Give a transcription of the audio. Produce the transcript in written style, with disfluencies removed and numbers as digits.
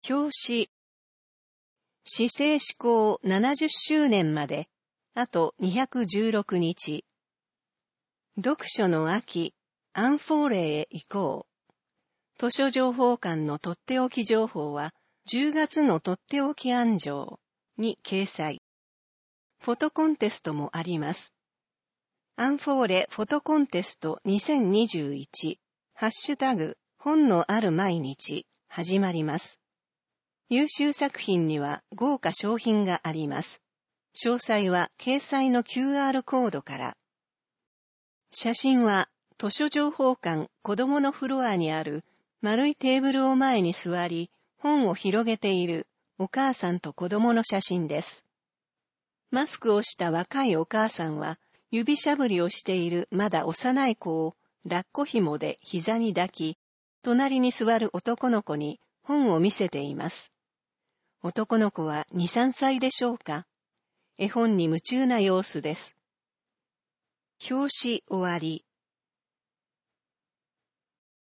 表紙。市政施行70周年まで、あと216日。読書の秋、アンフォーレへ行こう。図書情報館のとっておき情報は、10月のとっておき案条に掲載。フォトコンテストもあります。アンフォーレフォトコンテスト2021、ハッシュタグ、本のある毎日、始まります。優秀作品には豪華賞品があります。詳細は掲載の QR コードから。写真は図書情報館子供のフロアにある丸いテーブルを前に座り、本を広げているお母さんと子供の写真です。マスクをした若いお母さんは指しゃぶりをしているまだ幼い子を抱っこ紐で膝に抱き、隣に座る男の子に本を見せています。男の子は2、3歳でしょうか。絵本に夢中な様子です。表紙終わり。